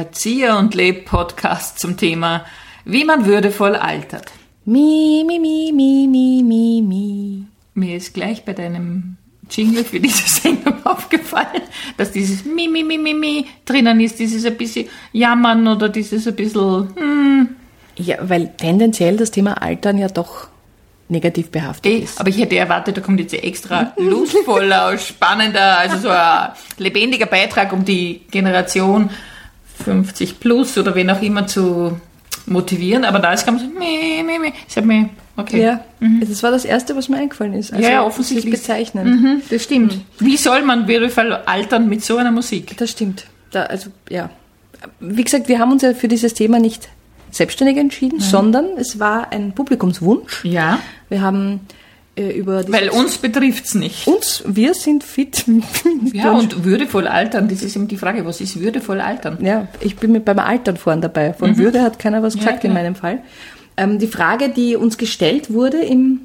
Erzieher und Leb-Podcast zum Thema, wie man würdevoll altert. Mi, mi, mi, mi, mi, mi, mi. Mir ist gleich bei deinem Jingle für diese Sendung aufgefallen, dass dieses Mi, mi, mi, mi, mi drinnen ist, dieses ein bisschen Jammern oder dieses ein bisschen Ja, weil tendenziell das Thema Altern ja doch negativ behaftet ist. Aber ich hätte erwartet, da kommt jetzt extra lustvoller, spannender, also so ein lebendiger Beitrag, um die Generation 50 plus oder wen auch immer zu motivieren. Aber da ist ganz so, ich habe mir, okay. Ja, das war das Erste, was mir eingefallen ist. Also ja, offensichtlich. Bezeichnend. Das stimmt. Wie soll man würdevoll altern mit so einer Musik? Das stimmt. Wie gesagt, wir haben uns ja für dieses Thema nicht selbstständig entschieden, sondern es war ein Publikumswunsch. Ja. Wir haben weil uns betrifft's nicht. Wir sind fit. Ja, und würdevoll altern, das ist eben die Frage, was ist würdevoll altern? Ja, ich bin mit beim Altern vorne dabei. Von Würde hat keiner was gesagt in meinem Fall. Die Frage, die uns gestellt wurde im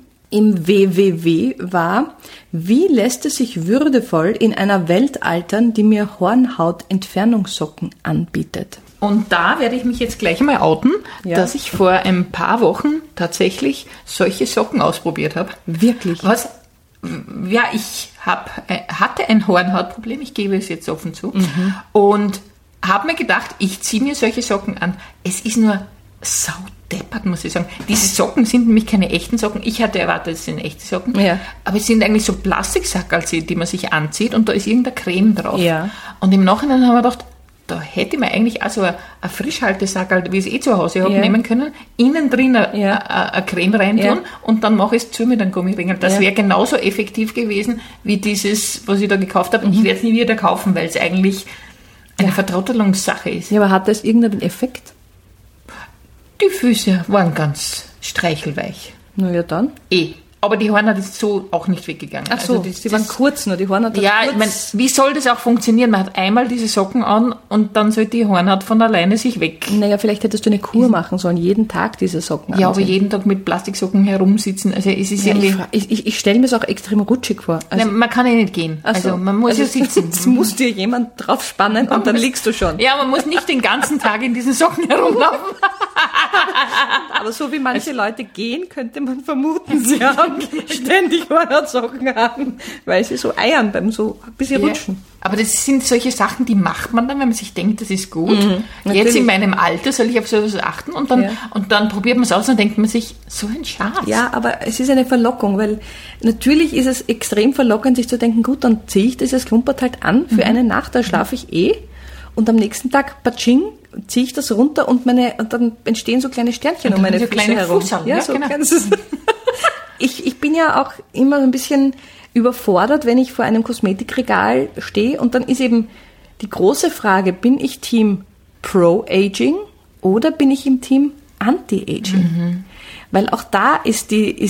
WWW war, wie lässt es sich würdevoll in einer Welt altern, die mir Hornhaut-Entfernungssocken anbietet? Und da werde ich mich jetzt gleich mal outen, dass ich vor ein paar Wochen tatsächlich solche Socken ausprobiert habe. Wirklich? Was? Ja, ich hatte ein Hornhautproblem, ich gebe es jetzt offen zu, und habe mir gedacht, ich ziehe mir solche Socken an. Es ist nur saudeppert, muss ich sagen. Diese Socken sind nämlich keine echten Socken. Ich hatte erwartet, es sind echte Socken. Ja. Aber es sind eigentlich so Plastiksackerl, die man sich anzieht und da ist irgendeine Creme drauf. Ja. Und im Nachhinein haben wir gedacht, da hätte man eigentlich auch so ein Frischhaltesackerl, wie ich es zu Hause habe, nehmen können, innen drin eine Creme reintun und dann mache ich es zu mit einem Gummiringel. Das wäre genauso effektiv gewesen, wie dieses, was ich da gekauft habe. Und ich werde es nie wieder kaufen, weil es eigentlich eine Vertrottelungssache ist. Ja, aber hat das irgendeinen Effekt? Die Füße waren ganz streichelweich. Na ja, dann. Aber die Hornhaut ist so auch nicht weggegangen. Ach so, die waren kurz nur, die Hornhaut kurz. Ich meine, wie soll das auch funktionieren? Man hat einmal diese Socken an und dann soll die Hornhaut von alleine sich weg. Naja, vielleicht hättest du eine Kur machen sollen, jeden Tag diese Socken anziehen. Ja, aber jeden Tag mit Plastiksocken herumsitzen, also es ist irgendwie... Ich stelle mir es auch extrem rutschig vor. Also man kann ja nicht gehen, also man muss ja sitzen. Es muss dir jemand drauf spannen und dann liegst du schon. Ja, man muss nicht den ganzen Tag in diesen Socken herumlaufen. Aber so wie manche Leute gehen, könnte man vermuten, sie haben ständig Hornhautsocken an, weil sie so eiern beim so ein bisschen rutschen. Aber das sind solche Sachen, die macht man dann, wenn man sich denkt, das ist gut. Jetzt in meinem Alter soll ich auf sowas achten und dann probiert man es aus und denkt man sich, so ein Schatz. Ja, aber es ist eine Verlockung, weil natürlich ist es extrem verlockend, sich zu denken, gut, dann ziehe ich dieses Klumpert halt an für eine Nacht, da schlafe ich und am nächsten Tag, patsching, ziehe ich das runter und dann entstehen so kleine Sternchen um meine so Füße kleine herum. Ja, so genau. Ich bin ja auch immer ein bisschen überfordert, wenn ich vor einem Kosmetikregal stehe und dann ist eben die große Frage, bin ich Team Pro-Aging oder bin ich im Team Anti-Aging? Weil auch da ist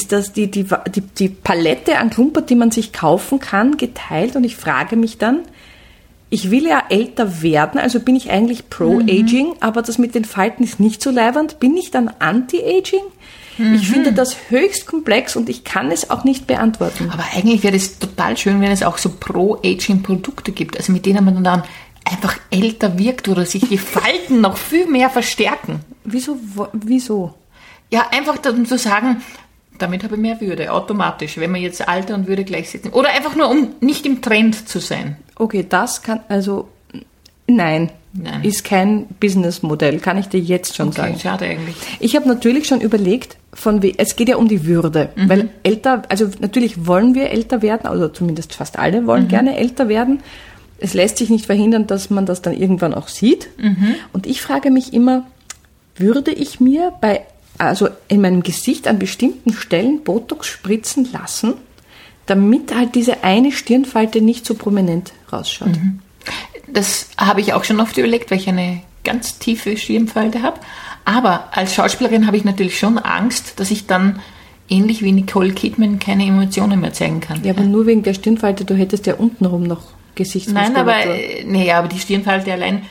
die Palette an Klumpert, die man sich kaufen kann, geteilt und ich frage mich dann, ich will ja älter werden, also bin ich eigentlich Pro-Aging, aber das mit den Falten ist nicht so leibernd. Bin ich dann Anti-Aging? Ich finde das höchst komplex und ich kann es auch nicht beantworten. Aber eigentlich wäre es total schön, wenn es auch so Pro-Aging-Produkte gibt, also mit denen man dann einfach älter wirkt oder sich die Falten noch viel mehr verstärken. Wieso? Ja, einfach dann zu sagen, damit habe ich mehr Würde, automatisch, wenn wir jetzt Alter und Würde gleichsetzen. Oder einfach nur, um nicht im Trend zu sein. Okay, das kann, nein. Ist kein Businessmodell, kann ich dir jetzt schon sagen. Schade eigentlich. Ich habe natürlich schon überlegt, es geht ja um die Würde, weil natürlich wollen wir älter werden, also zumindest fast alle wollen gerne älter werden. Es lässt sich nicht verhindern, dass man das dann irgendwann auch sieht. Und ich frage mich immer, würde ich mir in meinem Gesicht an bestimmten Stellen Botox spritzen lassen, damit halt diese eine Stirnfalte nicht so prominent rausschaut? Das habe ich auch schon oft überlegt, weil ich eine ganz tiefe Stirnfalte habe. Aber als Schauspielerin habe ich natürlich schon Angst, dass ich dann ähnlich wie Nicole Kidman keine Emotionen mehr zeigen kann. Ja, aber nur wegen der Stirnfalte, du hättest ja untenrum noch Gesichtsmuskulatur. Nein, aber die Stirnfalte allein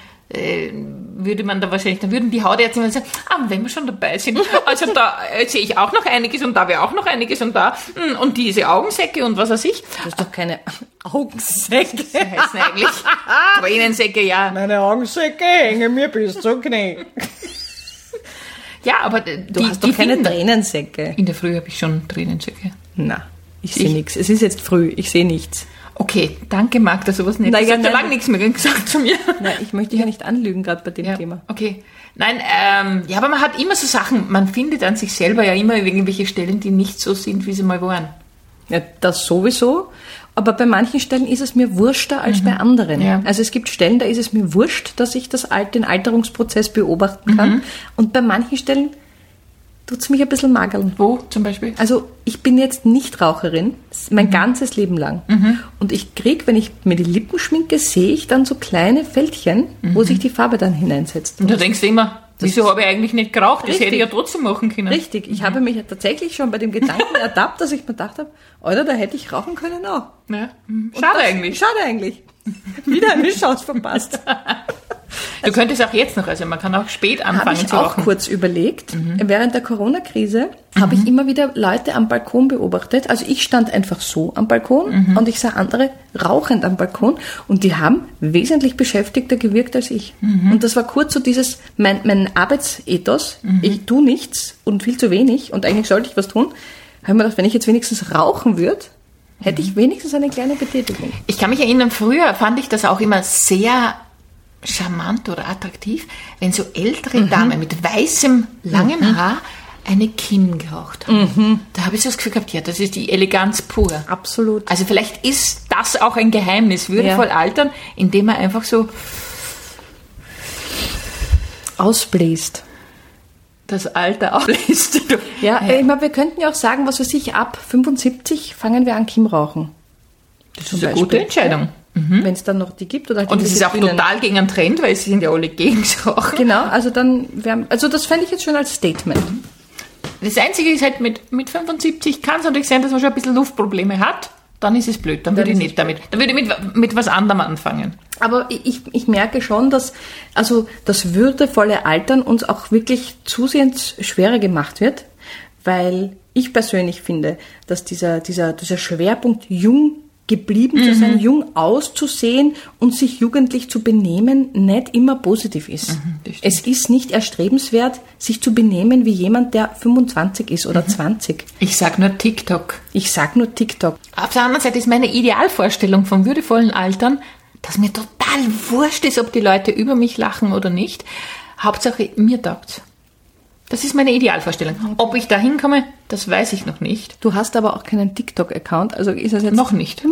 dann würden die Hautärzte immer sagen, wenn wir schon dabei sind, also da sehe ich auch noch einiges und da wäre auch noch einiges und da und diese Augensäcke und was weiß ich. Das ist doch keine Augensäcke. Das heißen eigentlich Tränensäcke, ja. Meine Augensäcke hängen mir bis zum Knie. Ja, aber du hast Die doch keine Kinder. Tränensäcke. In der Früh habe ich schon Tränensäcke. Na, ich sehe nichts. Es ist jetzt früh, ich sehe nichts. Okay, danke Magda, sowas nicht. Nein, Du hast ja nein. lange nichts mehr gesagt zu mir. Nein, ich möchte dich ja nicht anlügen, gerade bei dem Ja, Thema. okay. Nein, ja, aber man hat immer so Sachen, man findet an sich selber ja immer irgendwelche Stellen, die nicht so sind, wie sie mal waren. Ja, das sowieso. Aber bei manchen Stellen ist es mir wurschter als bei anderen. Ja. Also es gibt Stellen, da ist es mir wurscht, dass ich den Alterungsprozess beobachten kann. Und bei manchen Stellen tut es mich ein bisschen mageln. Wo zum Beispiel? Also ich bin jetzt nicht Raucherin, mein ganzes Leben lang. Und ich kriege, wenn ich mir die Lippen schminke, sehe ich dann so kleine Fältchen, wo sich die Farbe dann hineinsetzt. Und da denkst du immer, wieso habe ich eigentlich nicht geraucht? Das Richtig. hätte ich ja trotzdem machen können. Richtig, ich habe mich tatsächlich schon bei dem Gedanken ertappt, dass ich mir gedacht habe, Alter, da hätte ich rauchen können auch. Ja. Und Schade das- eigentlich. Schade eigentlich. Wieder eine Chance verpasst. Du könntest auch jetzt noch, also man kann auch spät Habe anfangen ich zu auch rauchen. kurz überlegt. Während der Corona-Krise habe ich immer wieder Leute am Balkon beobachtet. Also ich stand einfach so am Balkon und ich sah andere rauchend am Balkon und die haben wesentlich beschäftigter gewirkt als ich. Und das war kurz so dieses, mein Arbeitsethos, ich tue nichts und viel zu wenig und eigentlich sollte ich was tun. Habe ich mir gedacht, wenn ich jetzt wenigstens rauchen würde, hätte ich wenigstens eine kleine Betätigung. Ich kann mich erinnern, früher fand ich das auch immer sehr charmant oder attraktiv, wenn so ältere Damen mit weißem, langem Haar eine Kim geraucht haben. Da habe ich so das Gefühl gehabt, ja, das ist die Eleganz pur. Absolut. Also vielleicht ist das auch ein Geheimnis, würdevoll altern, indem man einfach so Ausbläst. das Alter auflässt. Ja, ich meine, wir könnten ja auch sagen, was weiß ich, ab 75 fangen wir an Kim rauchen. Das ist eine gute Entscheidung. Wenn es dann noch die gibt. Oder halt Und in es ist auch Disziplinen. total gegen einen Trend, weil sie sind ja alle gegen das Rauchen. Genau, also dann also das fände ich jetzt schon als Statement. Das Einzige ist halt, mit 75 kann es natürlich sein, dass man schon ein bisschen Luftprobleme hat. Dann ist es blöd, dann würde ich nicht damit. Dann würde ich mit was anderem anfangen. Aber ich merke schon, dass also das würdevolle Altern uns auch wirklich zusehends schwerer gemacht wird, weil ich persönlich finde, dass dieser Schwerpunkt jung geblieben zu sein, jung auszusehen und sich jugendlich zu benehmen, nicht immer positiv ist. das stimmt. Es ist nicht erstrebenswert, sich zu benehmen wie jemand, der 25 ist oder 20. Ich sag nur TikTok. Ich sag nur TikTok. Auf der anderen Seite ist meine Idealvorstellung vom würdevollen Altern, dass mir total wurscht ist, ob die Leute über mich lachen oder nicht. Hauptsache, mir taugt's. Das ist meine Idealvorstellung. Ob ich da hinkomme, das weiß ich noch nicht. Du hast aber auch keinen TikTok-Account, also ist das jetzt... Noch nicht.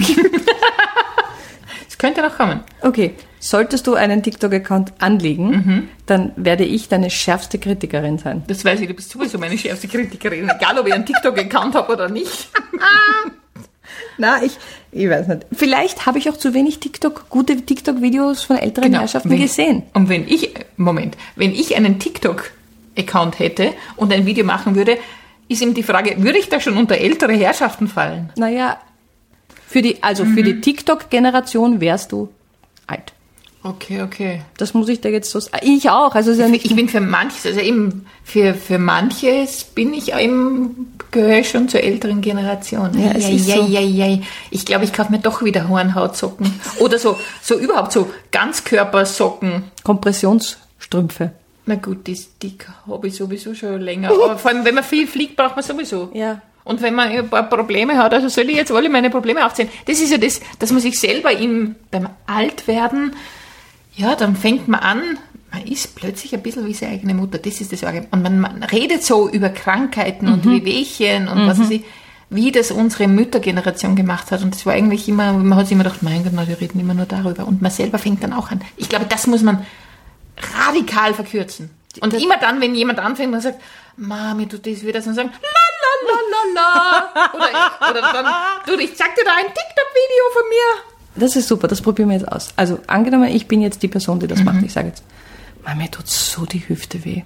Es könnte noch kommen. Okay, solltest du einen TikTok-Account anlegen, dann werde ich deine schärfste Kritikerin sein. Das weiß ich, du bist sowieso meine schärfste Kritikerin. Egal, ob ich einen TikTok-Account habe oder nicht. Na, ich weiß nicht. Vielleicht habe ich auch zu wenig gute TikTok-Videos von älteren Herrschaften gesehen. Und wenn ich einen TikTok-Account hätte und ein Video machen würde, ist eben die Frage, würde ich da schon unter ältere Herrschaften fallen? Naja, für die TikTok-Generation wärst du alt. Okay. Das muss ich dir jetzt so sagen. Ich auch. Also es ist ja nicht Ich bin für manches, also eben für manches gehöre ich schon zur älteren Generation. Ja, es ist so. Ich glaube, ich kaufe mir doch wieder Hornhautsocken. Oder so überhaupt so Ganzkörpersocken. Kompressionsstrümpfe. Na gut, die habe ich sowieso schon länger. Aber vor allem, wenn man viel fliegt, braucht man sowieso. Ja. Und wenn man ein paar Probleme hat, also soll ich jetzt alle meine Probleme aufzählen? Das ist ja das, dass man sich selber beim Altwerden, ja, dann fängt man an, man ist plötzlich ein bisschen wie seine eigene Mutter. Das ist das Arge. Und man redet so über Krankheiten und Wehwehchen und was weiß ich, wie das unsere Müttergeneration gemacht hat. Und das war eigentlich immer, man hat sich immer gedacht, mein Gott, na, die reden immer nur darüber. Und man selber fängt dann auch an. Ich glaube, das muss man radikal verkürzen. Und immer dann, wenn jemand anfängt und sagt, Mami, du das wieder so sagen, la. Oder dann, du, ich zeig dir da ein TikTok-Video von mir. Das ist super, das probieren wir jetzt aus. Also angenommen, ich bin jetzt die Person, die das macht. Ich sage jetzt, Mami, mir tut so die Hüfte weh.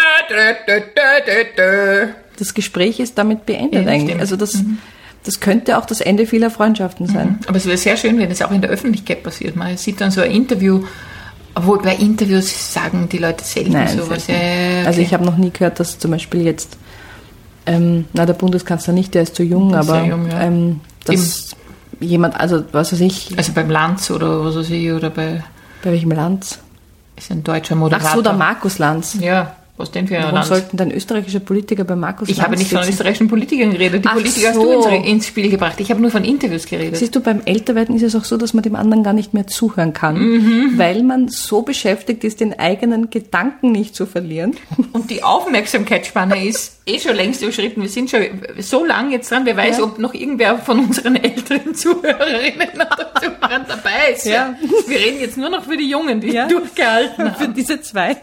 Das Gespräch ist damit beendet eigentlich. Stimmt. Also das könnte auch das Ende vieler Freundschaften sein. Aber es wäre sehr schön, wenn es auch in der Öffentlichkeit passiert. Man sieht dann so ein Interview, obwohl bei Interviews sagen die Leute selten sowas. selten. Okay. Also ich habe noch nie gehört, dass zum Beispiel jetzt, der Bundeskanzler nicht, der ist zu jung, Der ist aber sehr jung, ja. dass jemand, also was weiß ich. Also beim Lanz oder was weiß ich, oder bei welchem Lanz? Ist ein deutscher Moderator. Ach so, der Markus Lanz. Ja, was denn für ein Warum Lanz? sollten dann österreichische Politiker bei Markus Lanz Ich habe nicht von österreichischen Politikern geredet. Die Ach Politiker hast so. du ins Spiel gebracht. Ich habe nur von Interviews geredet. Siehst du, beim Älterwerden ist es auch so, dass man dem anderen gar nicht mehr zuhören kann, weil man so beschäftigt ist, den eigenen Gedanken nicht zu verlieren. Und die Aufmerksamkeitsspanne ist schon längst überschritten. Wir sind schon so lange jetzt dran. Wer weiß, ob noch irgendwer von unseren älteren Zuhörerinnen oder Zuhörern dabei ist. Ja. Wir reden jetzt nur noch für die Jungen, die durchgehalten haben. Für diese zwei.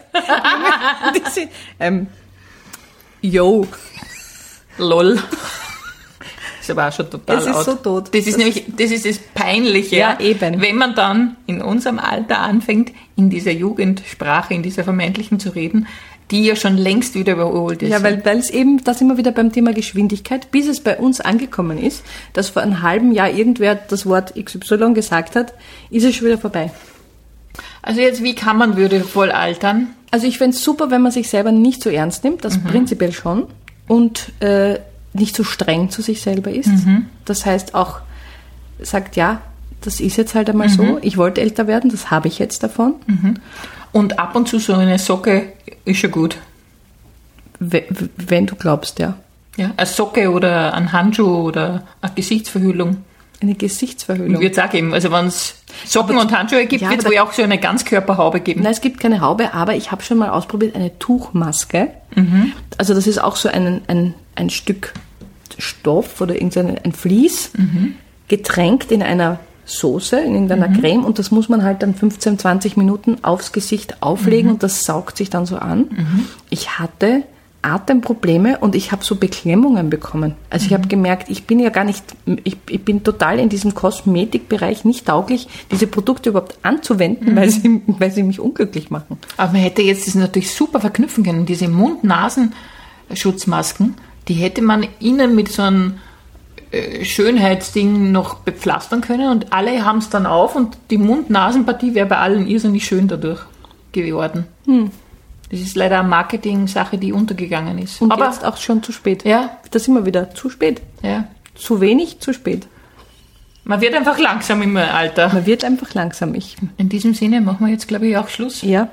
Yo. Lol. Ist aber auch schon total Es ist out. so tot. Das ist das Peinliche. Ja, eben. Wenn man dann in unserem Alter anfängt, in dieser Jugendsprache, in dieser vermeintlichen zu reden, die ja schon längst wieder überholt ist. Ja, weil es eben, da sind wir wieder beim Thema Geschwindigkeit, bis es bei uns angekommen ist, dass vor einem halben Jahr irgendwer das Wort XY gesagt hat, ist es schon wieder vorbei. Also jetzt, wie kann man würdevoll altern? Also ich fände es super, wenn man sich selber nicht so ernst nimmt, das prinzipiell schon, und nicht so streng zu sich selber ist. Das heißt auch, sagt, ja, das ist jetzt halt einmal so, ich wollte älter werden, das habe ich jetzt davon. Und ab und zu so eine Socke ist schon gut. Wenn du glaubst, ja. Ja, eine Socke oder ein Handschuh oder eine Gesichtsverhüllung. Eine Gesichtsverhüllung. Wird es auch geben. Also wenn es Socken und Handschuhe gibt, ja, wird es wohl auch so eine Ganzkörperhaube geben. Nein, es gibt keine Haube, aber ich habe schon mal ausprobiert, eine Tuchmaske. Also das ist auch so ein Stück Stoff oder ein Vlies, getränkt in einer Soße, in irgendeiner Creme, und das muss man halt dann 15, 20 Minuten aufs Gesicht auflegen und das saugt sich dann so an. Ich hatte Atemprobleme und ich habe so Beklemmungen bekommen. Also ich habe gemerkt, ich bin ja gar nicht, ich bin total in diesem Kosmetikbereich nicht tauglich, diese Produkte überhaupt anzuwenden, weil sie mich unglücklich machen. Aber man hätte jetzt das natürlich super verknüpfen können. Diese Mund-Nasen-Schutzmasken, die hätte man innen mit so einem Schönheitsding noch bepflastern können und alle haben es dann auf und die Mund-Nasen-Partie wäre bei allen irrsinnig schön dadurch geworden. Das ist leider eine Marketing-Sache, die untergegangen ist. Und aber jetzt auch schon zu spät. Ja. Da sind wir wieder. Zu spät. Ja. Zu wenig, zu spät. Man wird einfach langsam im Alter. Man wird einfach langsam. In diesem Sinne machen wir jetzt, glaube ich, auch Schluss. Ja.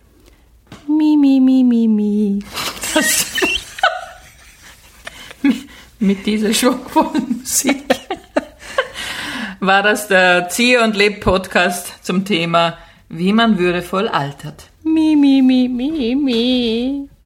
Mi. Mit dieser schwungvollen Musik war das der Zieh und Leb Podcast zum Thema, wie man würdevoll altert. Mi.